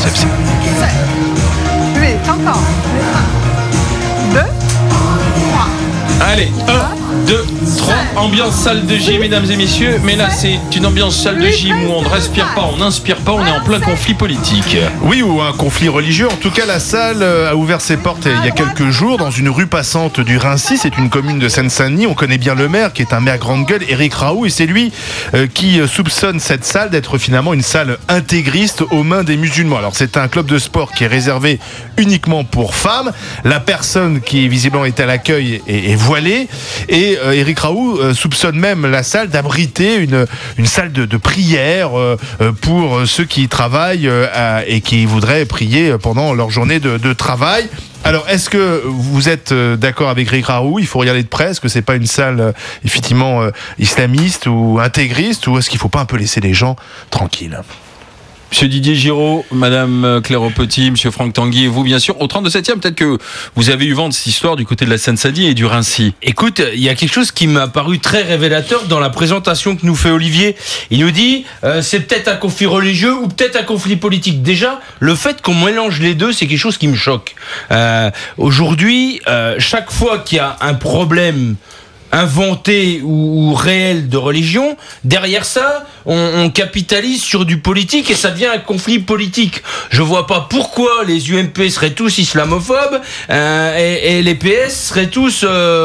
Oui, encore. 1, 2, 3. Allez, 1, 2, 3. Ambiance salle de gym, mesdames et messieurs. Mais là, c'est une ambiance salle de gym où on ne respire pas, on n'inspire pas, on est en plein conflit politique. Oui, ou un conflit religieux. En tout cas, la salle a ouvert ses portes il y a quelques jours dans une rue passante du Raincy. C'est une commune de Seine-Saint-Denis. On connaît bien le maire, qui est un maire grande gueule, Éric Raoult. Et c'est lui qui soupçonne cette salle d'être finalement une salle intégriste aux mains des musulmans. Alors, c'est un club de sport qui est réservé uniquement pour femmes. La personne qui visiblement est à l'accueil est voilée. Et Éric Raoult soupçonne même la salle d'abriter une salle de prière pour ceux qui travaillent et qui voudraient prier pendant leur journée de travail. Alors, est-ce que vous êtes d'accord avec Éric Raoult? Il faut regarder de près. Est-ce que c'est pas une salle effectivement islamiste ou intégriste, ou est-ce qu'il faut pas un peu laisser les gens tranquilles? Monsieur Didier Giraud, Madame Claire Aupetit, Monsieur Franck Tanguy et vous, bien sûr, au 32e, peut-être que vous avez eu vent de cette histoire du côté de la Seine-Saint-Denis et du Raincy. Écoute, il y a quelque chose qui m'a paru très révélateur dans la présentation que nous fait Olivier. Il nous dit, c'est peut-être un conflit religieux ou peut-être un conflit politique. Déjà, le fait qu'on mélange les deux, c'est quelque chose qui me choque. Aujourd'hui, chaque fois qu'il y a un problème inventé ou réel de religion, derrière ça, on capitalise sur du politique et ça devient un conflit politique. Je vois pas pourquoi les UMP seraient tous islamophobes et les PS seraient tous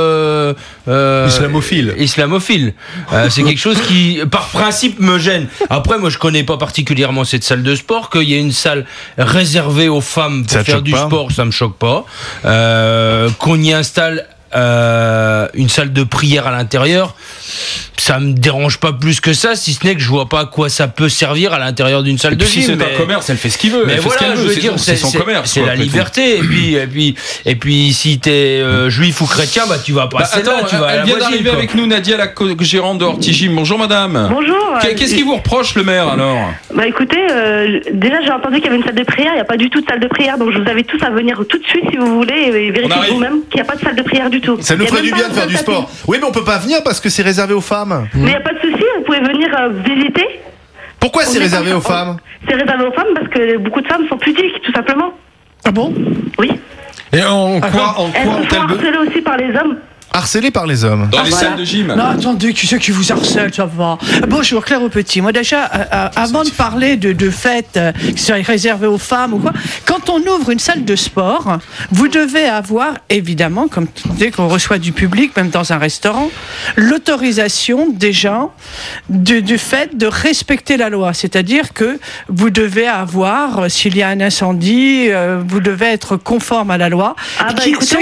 islamophiles. C'est quelque chose qui, par principe, me gêne. Après, moi, je connais pas particulièrement cette salle de sport. Qu'il y ait une salle réservée aux femmes pour faire du sport, ça me choque pas. Qu'on y installe une salle de prière à l'intérieur, ça me dérange pas plus que ça, si ce n'est que je vois pas à quoi ça peut servir à l'intérieur d'une salle de gym. Si c'est un commerce, elle fait ce qu'il veut. Mais voilà, je veux dire, c'est son commerce. C'est la liberté. Et puis, si t'es juif ou chrétien, bah tu vas passer là, tu vas à la Elle vient d'arriver avec nous, Nadia, la gérante de Hortigym. Bonjour madame. Bonjour. Qu'est-ce qui vous reproche le maire alors? Bah écoutez, déjà j'ai entendu qu'il y avait une salle de prière, il n'y a pas du tout de salle de prière, donc je vous invite tous à venir tout de suite si vous voulez et vérifier vous-même qu'il n'y a pas de salle de prière du tout. Ça nous ferait du bien de faire du sport. Oui, mais on peut pas venir parce que c'est réservé aux femmes. Mais il n'y a pas de souci, vous pouvez venir visiter. Pourquoi c'est réservé aux femmes? C'est réservé aux femmes parce que beaucoup de femmes sont pudiques, tout simplement. Ah bon? Oui. Et en quoi elles sont harcelées aussi par les hommes. Harcelés par les hommes. Dans les salles de gym. Non, attendez, qui c'est qui vous harcèle, ça va. Bonjour, Claire Aupetit. Moi, déjà, avant de parler de fêtes qui seraient réservées aux femmes ou quoi, quand on ouvre une salle de sport, vous devez avoir, évidemment, comme dès qu'on reçoit du public, même dans un restaurant, l'autorisation déjà du fait de respecter la loi. C'est-à-dire que vous devez avoir, s'il y a un incendie, vous devez être conforme à la loi. Ce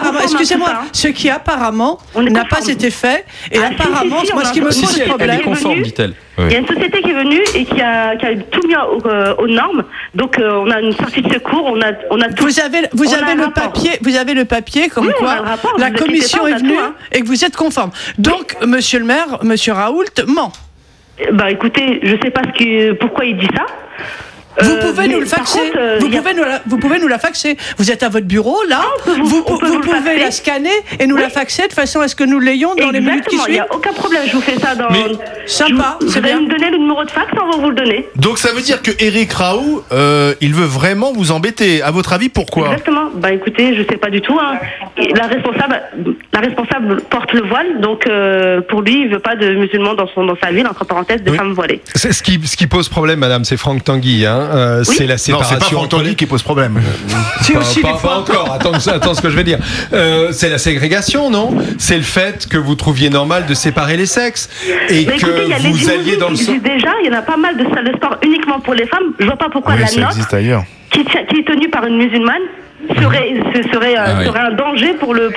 qui apparemment n'a pas été fait, et apparemment, moi ce qui me pose problème. Elle est conforme, dit-elle. Il y a une société qui est venue et qui a tout mis aux normes. Donc on a une sortie de secours, on a tout. Vous avez le papier comme quoi la commission est venue et que vous êtes conforme. Donc monsieur le maire, monsieur Raoult ment. Bah écoutez, je sais pas pourquoi il dit ça. Vous pouvez nous le faxer. Vous pouvez nous la faxer. Vous êtes à votre bureau, là. Vous pouvez la scanner et nous la faxer de façon à ce que nous l'ayons dans les minutes qui suivent. Il n'y a aucun problème. Je vous fais ça dans. Sympa. Vous allez me donner le numéro de fax, on va vous le donner. Donc ça veut dire que Éric Raoult, il veut vraiment vous embêter. À votre avis, pourquoi? Exactement. Bah écoutez, je sais pas du tout. Hein. La responsable porte le voile, donc pour lui, il veut pas de musulmans dans sa ville, entre parenthèses, de femmes voilées. C'est ce qui pose problème, madame, c'est Franck Tanguy, hein. C'est la séparation. Non, c'est pas Franck Tanguy qui pose problème. Pas encore. Attends ce que je vais dire. C'est la ségrégation, non? C'est le fait que vous trouviez normal de séparer les sexes et mais que écoutez, vous alliez dans le sens. Déjà, il y en a pas mal de salles de sport uniquement pour les femmes. Je vois pas pourquoi la nôtre, qui est tenue par une musulmane, serait un danger pour les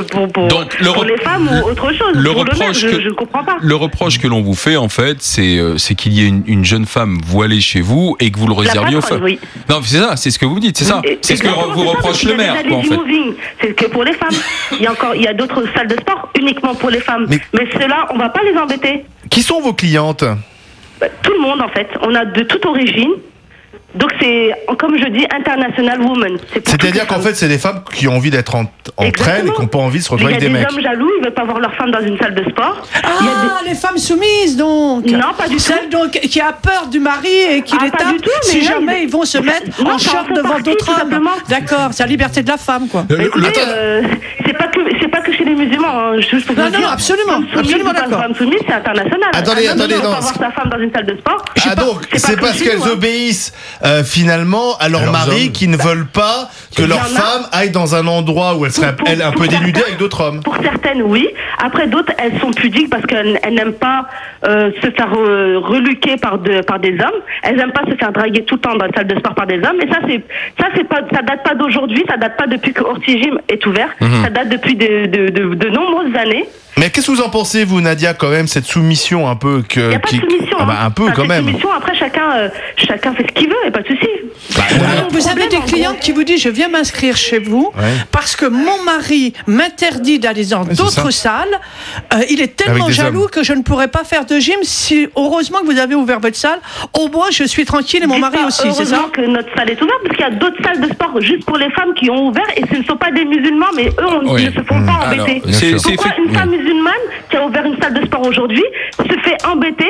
femmes ou autre chose. Je comprends pas. Le reproche que l'on vous fait, en fait, c'est qu'il y ait une jeune femme voilée chez vous et que vous le réserviez aux femmes. Oui. Non, c'est ça, c'est ce que vous dites, c'est ça. C'est ce que vous reproche le maire, quoi, en fait. C'est que pour les femmes. Il y a d'autres salles de sport uniquement pour les femmes. Mais ceux-là, on va pas les embêter. Qui sont vos clientes? Tout le monde, en fait. On a de toute origine. Donc c'est, comme je dis, International Woman. C'est-à-dire qu'en fait, c'est des femmes qui ont envie d'être entre elles et qui n'ont pas envie de se retrouver avec des mecs. Il y a des hommes jaloux, ils veulent pas voir leur femme dans une salle de sport. Les femmes soumises, donc. Non, pas du tout. Celles donc qui a peur du mari et qui les tape si jamais ils vont se mettre en short devant d'autres hommes. D'accord, c'est la liberté de la femme, quoi. Écoutez, c'est pas que chez les musulmans. Non, absolument d'accord. Femme soumise, c'est international. Attendez, non. Pas voir sa femme dans une salle de sport. Donc, c'est parce qu'elles obéissent finalement à leur mari qui ne veulent pas que leur femme aille dans un endroit où elle serait un peu dénudée avec d'autres hommes. Pour certaines, oui. Après, d'autres, elles sont pudiques parce qu'elles n'aiment pas se faire reluquer par des hommes. Elles n'aiment pas se faire draguer tout le temps dans la salle de sport par des hommes. Et ça date pas d'aujourd'hui. Ça date pas depuis que Ortigim est ouvert. Ça date depuis de nombreuses années. Mais qu'est-ce que vous en pensez, vous, Nadia, quand même, cette soumission un peu Il n'y a pas de soumission. Un peu, quand même. Soumission, après, chacun fait ce qu'il veut, et pas de souci. Vous avez des clientes qui vous disent je viens m'inscrire chez vous parce que mon mari m'interdit d'aller dans d'autres salles. Il est tellement jaloux que je ne pourrais pas faire de gym. Heureusement que vous avez ouvert votre salle. Au moins, je suis tranquille et mon mari aussi, c'est ça? Heureusement que notre salle est ouverte parce qu'il y a d'autres salles de sport juste pour les femmes qui ont ouvert et ce ne sont pas des musulmans, mais eux ne se font pas embêter. Pourquoi une femme musulmane qui a ouvert une salle de sport aujourd'hui se fait embêter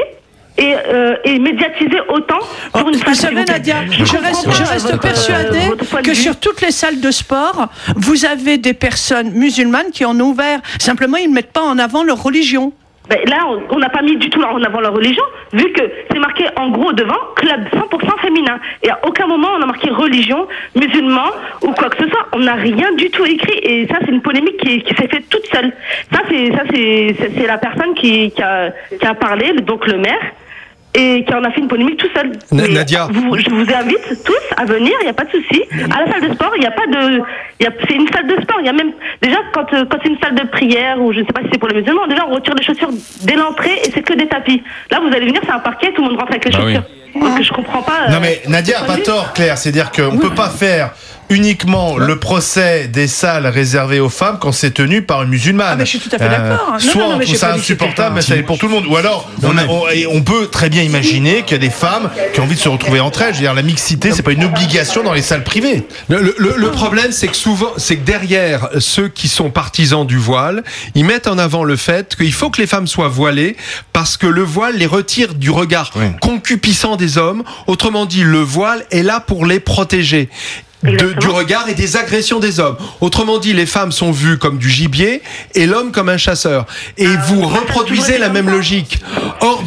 et médiatiser autant pour une femme? Vous savez, Nadia, je reste persuadée que sur toutes les salles de sport, vous avez des personnes musulmanes qui en ont ouvert. Simplement, ils ne mettent pas en avant leur religion. Là, on n'a pas mis du tout en avant leur religion, vu que c'est marqué en gros devant club 100% féminin. Et à aucun moment on a marqué religion, musulman ou quoi que ce soit. On n'a rien du tout écrit. Et ça, c'est une polémique qui s'est faite toute seule. Ça, c'est la personne qui a parlé, donc le maire, et qui en a fait une polémique tout seul. Nadia, je vous invite tous à venir, il n'y a pas de souci. À la salle de sport, il n'y a pas de... c'est une salle de sport. Il y a même... Déjà, quand c'est une salle de prière, ou je ne sais pas si c'est pour les musulmans, déjà, on retire les chaussures dès l'entrée et c'est que des tapis. Là, vous allez venir, c'est un parquet, tout le monde rentre avec les chaussures. Donc, je comprends pas... Non, mais Nadia n'a pas tort, Claire. C'est-à-dire qu'on ne peut pas faire uniquement le procès des salles réservées aux femmes quand c'est tenu par une musulmane. Mais je suis tout à fait d'accord. Soit on trouve ça insupportable, mais ça est pour tout le monde. Ou alors, on peut très bien imaginer qu'il y a des femmes qui ont envie de se retrouver entre elles. Je veux dire, la mixité, c'est pas une obligation dans les salles privées. Le problème, c'est que souvent, c'est que derrière ceux qui sont partisans du voile, ils mettent en avant le fait qu'il faut que les femmes soient voilées parce que le voile les retire du regard concupissant des hommes. Autrement dit, le voile est là pour les protéger. Du regard et des agressions des hommes. Autrement dit, les femmes sont vues comme du gibier et l'homme comme un chasseur. Et vous reproduisez la même logique. Or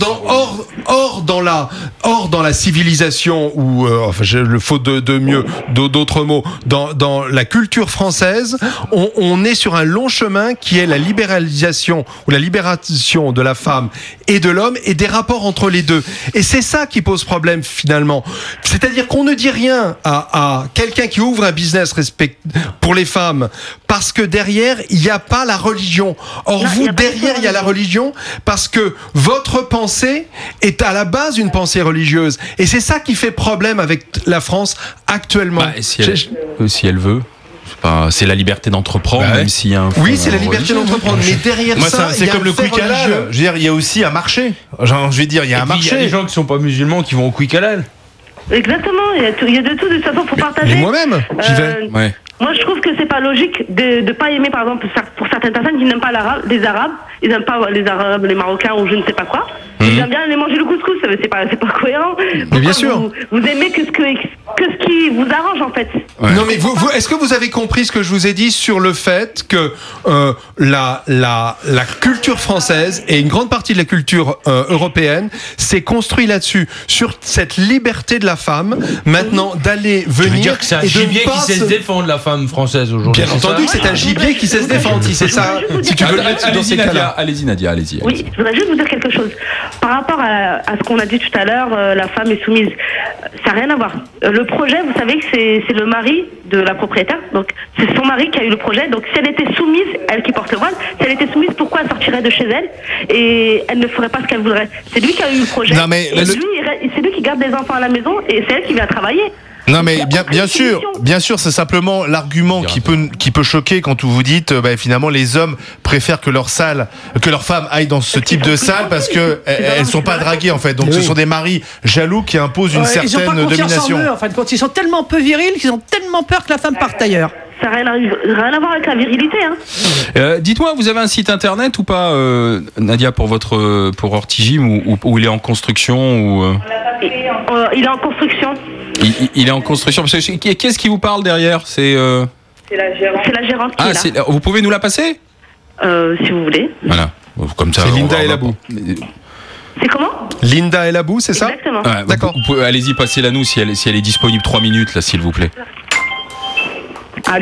dans la civilisation ou le faute de mieux d'autres mots, dans la culture française, on est sur un long chemin qui est la libéralisation ou la libération de la femme et de l'homme et des rapports entre les deux. Et c'est ça qui pose problème finalement. C'est-à-dire qu'on ne dit rien à quelqu'un qui ouvre un business pour les femmes parce que derrière il n'y a pas la religion. Or derrière il y a la religion parce que votre pensée est à la base une pensée religieuse et c'est ça qui fait problème avec la France actuellement. Si elle veut. C'est la liberté d'entreprendre, même s'il y a un fond c'est la liberté d'entreprendre, mais derrière ça, c'est comme le quick halal. Je veux dire, il y a aussi un marché. Il y a un marché. Il y a des gens qui sont pas musulmans qui vont au quick halal. Exactement, il y a de tout, de toute façon, pour partager. Mais moi-même, j'y vais. Moi, je trouve que c'est pas logique de pas aimer, par exemple, pour certaines personnes qui n'aiment pas les Arabes, ils n'aiment pas les Arabes, les Marocains ou je ne sais pas quoi. Ils aiment bien aller manger le couscous, c'est pas cohérent. Mais bien sûr. Vous aimez que ce qui vous arrange, en fait. Non, mais vous, est-ce que vous avez compris ce que je vous ai dit sur le fait que la culture française et une grande partie de la culture européenne s'est construit là-dessus, sur cette liberté de la femme, maintenant d'aller venir. Je veux dire que c'est un gibier qui sait se défendre, la femme française aujourd'hui. Bien entendu que c'est un gibier qui sait se défendre, si c'est ça. Si tu veux le mettre dans ces cas-là. Allez-y, Nadia, allez-y. Oui, je voudrais juste vous dire quelque chose. Par rapport à ce qu'on a dit tout à l'heure, la femme est soumise. Ça n'a rien à voir. Le projet, vous savez que c'est le mari de la propriétaire. Donc, c'est son mari qui a eu le projet. Donc, si elle était soumise, elle qui porte le voile, si elle était soumise, pourquoi elle sortirait de chez elle et elle ne ferait pas ce qu'elle voudrait? C'est lui qui a eu le projet. Non, mais c'est lui qui garde les enfants à la maison et c'est elle qui vient travailler. Non mais bien sûr, c'est simplement l'argument qui peut choquer quand vous dites finalement les hommes préfèrent que leur femme aille dans ce type de salle parce que elles sont pas draguées en fait. Donc ce sont des maris jaloux qui imposent une certaine ils ont pas domination. En eux, en fin de compte, ils sont tellement peu virils qu'ils ont tellement peur que la femme parte ailleurs. Ça n'a rien à voir avec la virilité. Dites-moi, vous avez un site internet ou pas, Nadia, pour Ortigym ou il est en construction Il est en construction. Il est en construction. Qu'est-ce qui vous parle derrière ? C'est la gérante qui est là. Vous pouvez nous la passer ? Si vous voulez. Voilà. Comme ça. C'est Linda Elabou. C'est comment ? Linda Elabou, c'est ça ? Exactement. D'accord. Allez-y, passez-la nous si elle est disponible 3 minutes, là, s'il vous plaît. Allô ?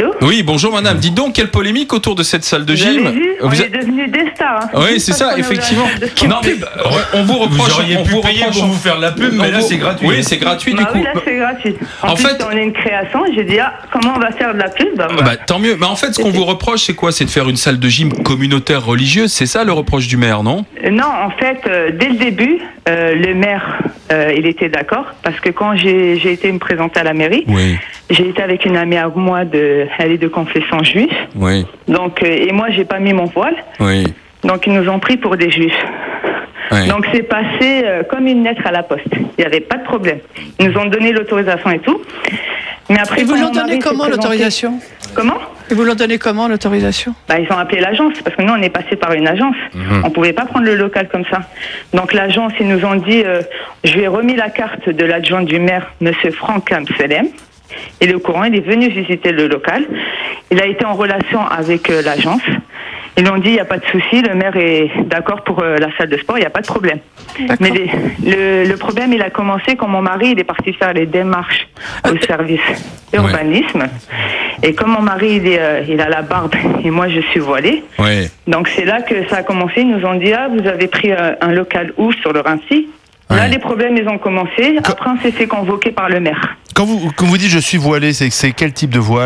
Oui, bonjour madame. Dites donc, quelle polémique autour de cette salle de gym. On est devenus des stars. Oui, c'est ça, effectivement. Non, mais on vous reproche. Vous auriez pu payer pour vous faire de la pub, mais là c'est gratuit. Oui, c'est gratuit du coup. Oui, là c'est gratuit. En fait, on est une création. J'ai dit, comment on va faire de la pub ? Tant mieux. Mais en fait, ce qu'on vous reproche, c'est quoi ? C'est de faire une salle de gym communautaire religieuse. C'est ça le reproche du maire, non ? Non, en fait, dès le début, le maire, il était d'accord. Parce que quand j'ai été me présenter à la mairie, j'ai été avec une amie à moi, elle est de confession juive. Oui. Donc, et moi, j'ai pas mis mon voile. Oui. Donc, ils nous ont pris pour des juifs. Oui. Donc, c'est passé comme une lettre à la poste. Il n'y avait pas de problème. Ils nous ont donné l'autorisation et tout. Mais après, et vous leur donnez comment l'autorisation ? Comment ? Et vous leur donnez comment l'autorisation ? Ils ont appelé l'agence, parce que nous, on est passé par une agence. On ne pouvait pas prendre le local comme ça. Donc, l'agence, ils nous ont dit, je lui ai remis la carte de l'adjoint du maire, M. Franck Amselem. Il est au courant, il est venu visiter le local. Il a été en relation avec l'agence. Ils lui ont dit, il n'y a pas de souci, le maire est d'accord pour la salle de sport, il n'y a pas de problème. Mais le problème, il a commencé quand mon mari il est parti faire les démarches au service urbanisme. Et comme mon mari il a la barbe et moi je suis voilée, donc c'est là que ça a commencé. Ils nous ont dit, vous avez pris un local où sur le Rincy ? Là, les problèmes, ils ont commencé. Après, on s'est fait convoquer par le maire. Quand vous dites je suis voilé, c'est quel type de voile ?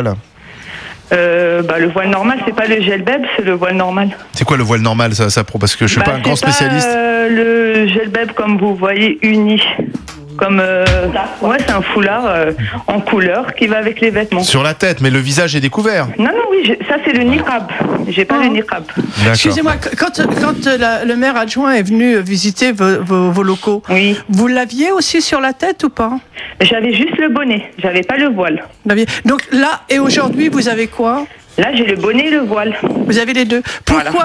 Le voile normal, c'est pas le gelbeb, c'est le voile normal. C'est quoi le voile normal, ça parce que je suis pas un grand spécialiste. Le gelbeb, comme vous voyez, uni. Comme c'est un foulard en couleur qui va avec les vêtements. Sur la tête, mais le visage est découvert. Non, ça c'est le niqab. J'ai pas le niqab. Excusez-moi, quand le maire adjoint est venu visiter vos locaux, vous l'aviez aussi sur la tête ou pas ? J'avais juste le bonnet, j'avais pas le voile. Donc là, et aujourd'hui, vous avez quoi ? Là, j'ai le bonnet et le voile. Vous avez les deux. Pourquoi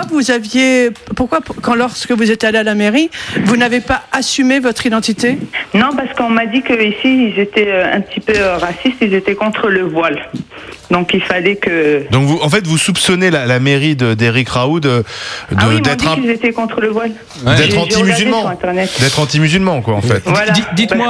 lorsque vous êtes allé à la mairie, vous n'avez pas assumé votre identité ? Non, parce qu'on m'a dit qu'ici, ils étaient un petit peu racistes, ils étaient contre le voile. Donc, il fallait que... Donc, vous soupçonnez la mairie d'Éric Raoult d'être... qu'ils étaient contre le voile. D'être anti-musulman. D'être anti-musulman, quoi, en fait. Voilà. Dites-moi...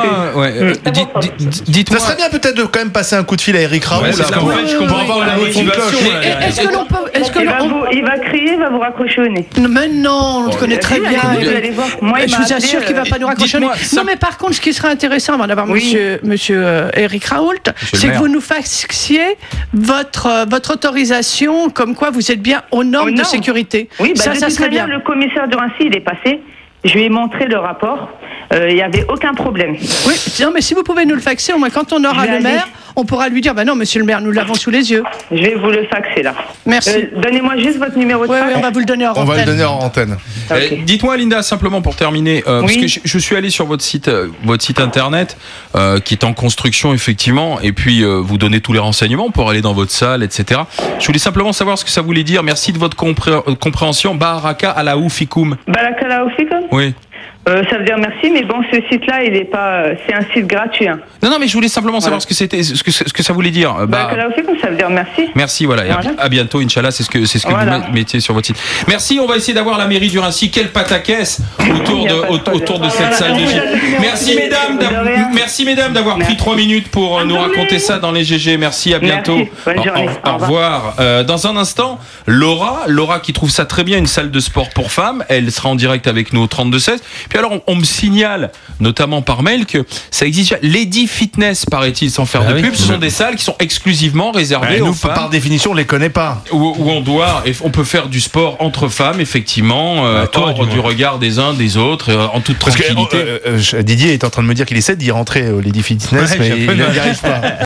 Ça serait bien peut-être de quand même passer un coup de fil à Éric Raoult. Je comprends avoir la motivation. Est-ce que l'on peut... Il va crier, il va vous raccrocher au nez. Mais non, on le connaît très bien. Vous allez voir. Moi, je vous assure qu'il ne va pas nous raccrocher au nez. Non, mais par contre, ce qui serait intéressant avant d'avoir monsieur Éric Raoult, c'est que vous nous fassiez votre autorisation, comme quoi vous êtes bien aux normes de sécurité. Oui, ça serait bien. Le commissaire de Rincy, il est passé. Je lui ai montré le rapport. Il n'y avait aucun problème. Oui, non, mais si vous pouvez nous le faxer, au moins quand on aura le maire, on pourra lui dire, non, monsieur le maire, nous l'avons sous les yeux. Je vais vous le faxer là. Merci. Donnez-moi juste votre numéro de fax. Oui, on va vous le donner en antenne. On va le donner en antenne. Okay. Dites-moi, Linda, simplement pour terminer, parce que je suis allé sur votre site internet, qui est en construction effectivement, et puis vous donnez tous les renseignements pour aller dans votre salle, etc. Je voulais simplement savoir ce que ça voulait dire. Merci de votre compréhension. Baraka Allahu Fikoum. Baraka Allahu Fikoum. Oui. Ça veut dire merci, mais bon, ce site-là, il est pas. C'est un site gratuit. Hein. Non, mais je voulais simplement savoir ce que ça voulait dire. Ça veut dire merci. Merci, voilà. À bientôt, Inch'Allah. C'est ce que vous mettiez sur votre site. Merci. On va essayer d'avoir la mairie du Rincy. Quel pataquès autour de cette salle de gym. Merci, mesdames, d'avoir pris 3 minutes pour nous raconter ça dans les GG. Merci. À bientôt. Au revoir. Dans un instant, Laura qui trouve ça très bien, une salle de sport pour femmes. Elle sera en direct avec nous au 32-16. Puis Puis alors, on me signale, notamment par mail, que ça existe. Lady Fitness, paraît-il, sans faire de pub, ce sont des salles qui sont exclusivement réservées aux femmes. Par définition, on les connaît pas. Où on peut faire du sport entre femmes, effectivement, hors du regard des uns des autres, en toute tranquillité. Didier est en train de me dire qu'il essaie d'y rentrer au Lady Fitness, mais il n'y arrive pas.